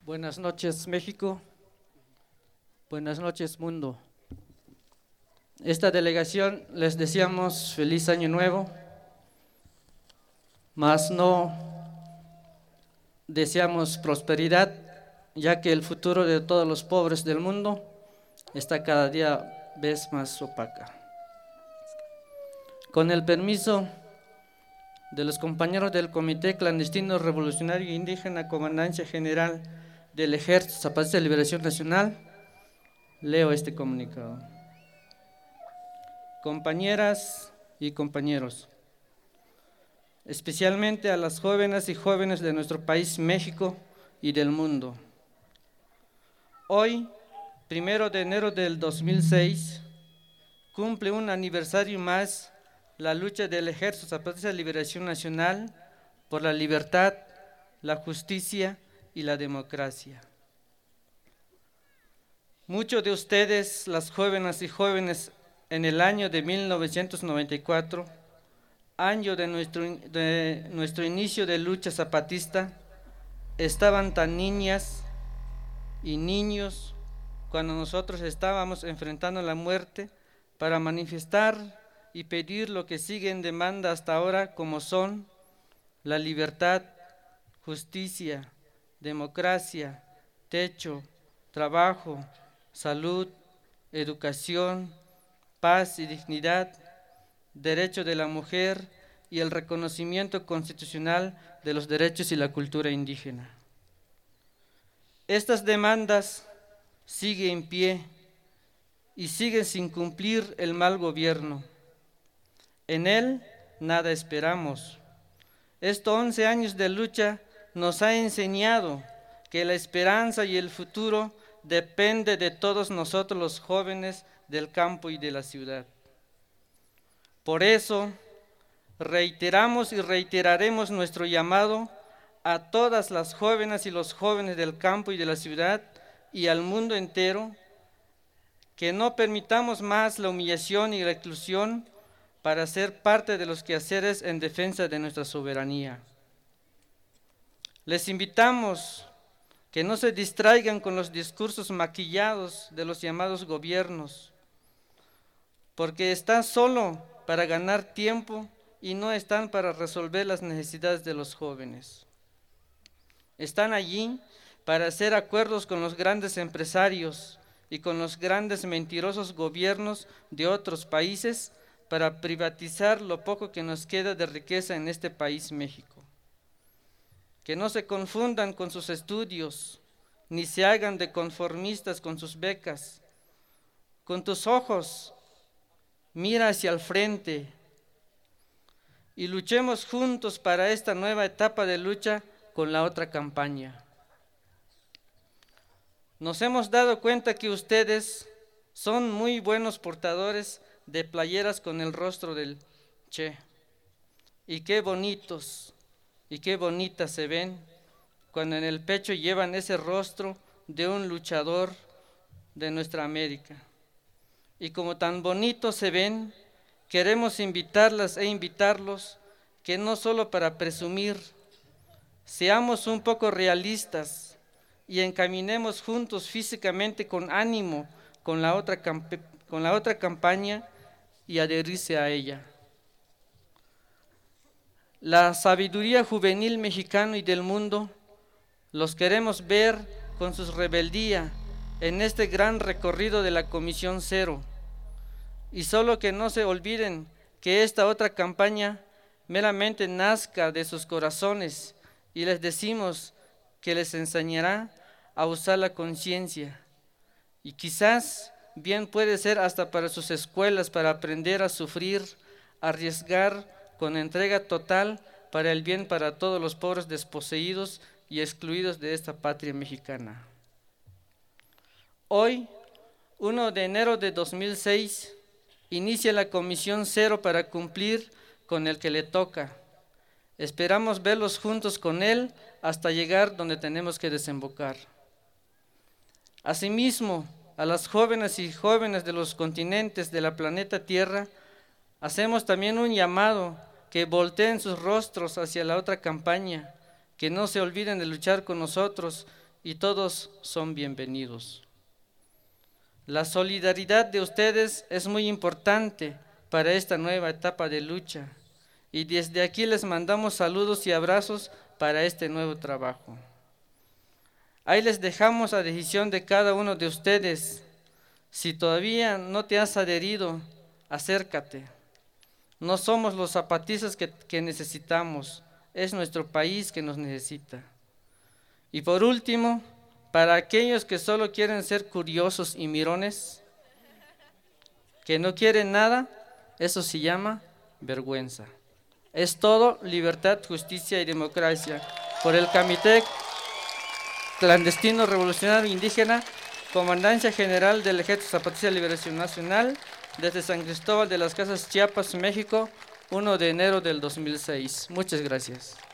Buenas noches, México. Buenas noches, mundo. Esta delegación les deseamos feliz año nuevo, mas no deseamos prosperidad, ya que el futuro de todos los pobres del mundo está cada día vez más opaca. Con el permiso de los compañeros del Comité Clandestino Revolucionario Indígena Comandancia General del Ejército Zapatista de Liberación Nacional, leo este comunicado. Compañeras y compañeros, especialmente a las jóvenes y jóvenes de nuestro país México y del mundo. Hoy, 1 de enero del 2006, cumple un aniversario más la lucha del Ejército Zapatista de Liberación Nacional por la libertad, la justicia y la democracia. Muchos de ustedes, las jóvenes y jóvenes, en el año de 1994, año de nuestro inicio de lucha zapatista, estaban tan niñas y niños cuando nosotros estábamos enfrentando la muerte para manifestar y pedir lo que sigue en demanda hasta ahora, como son la libertad, justicia, democracia, techo, trabajo, salud, educación, paz y dignidad, derecho de la mujer y el reconocimiento constitucional de los derechos y la cultura indígena. Estas demandas siguen en pie y siguen sin cumplir el mal gobierno. En él nada esperamos. Estos 11 años de lucha nos ha enseñado que la esperanza y el futuro depende de todos nosotros los jóvenes del campo y de la ciudad. Por eso, reiteramos y reiteraremos nuestro llamado a todas las jóvenes y los jóvenes del campo y de la ciudad y al mundo entero, que no permitamos más la humillación y la exclusión para ser parte de los quehaceres en defensa de nuestra soberanía. Les invitamos que no se distraigan con los discursos maquillados de los llamados gobiernos, porque están solo para ganar tiempo y no están para resolver las necesidades de los jóvenes. Están allí para hacer acuerdos con los grandes empresarios y con los grandes mentirosos gobiernos de otros países para privatizar lo poco que nos queda de riqueza en este país México. Que no se confundan con sus estudios, ni se hagan de conformistas con sus becas. Con tus ojos, mira hacia el frente y luchemos juntos para esta nueva etapa de lucha con la otra campaña. Nos hemos dado cuenta que ustedes son muy buenos portadores de playeras con el rostro del Che. Y qué bonitos y qué bonitas se ven cuando en el pecho llevan ese rostro de un luchador de nuestra América. Y como tan bonitos se ven, queremos invitarlas e invitarlos que no solo para presumir, seamos un poco realistas y encaminemos juntos físicamente con ánimo con la otra campaña y adherirse a ella. La sabiduría juvenil mexicana y del mundo los queremos ver con su rebeldía en este gran recorrido de la Comisión Cero, y solo que no se olviden que esta otra campaña meramente nazca de sus corazones, y les decimos que les enseñará a usar la conciencia, y quizás bien puede ser hasta para sus escuelas, para aprender a sufrir, arriesgar con entrega total para el bien para todos los pobres desposeídos y excluidos de esta patria mexicana. Hoy, 1 de enero de 2006, inicia la Comisión Cero para cumplir con el que le toca. Esperamos verlos juntos con él hasta llegar donde tenemos que desembocar. Asimismo, a las jóvenes y jóvenes de los continentes de la planeta Tierra, hacemos también un llamado que volteen sus rostros hacia la otra campaña, que no se olviden de luchar con nosotros y todos son bienvenidos. La solidaridad de ustedes es muy importante para esta nueva etapa de lucha y desde aquí les mandamos saludos y abrazos para este nuevo trabajo. Ahí les dejamos a decisión de cada uno de ustedes. Si todavía no te has adherido, acércate. No somos los zapatistas que necesitamos, es nuestro país que nos necesita. Y por último, para aquellos que solo quieren ser curiosos y mirones, que no quieren nada, eso se llama vergüenza. Es todo libertad, justicia y democracia. Por el Comité Clandestino Revolucionario Indígena, Comandancia General del Ejército Zapatista de Liberación Nacional, desde San Cristóbal de las Casas, Chiapas, México, 1 de enero del 2006. Muchas gracias.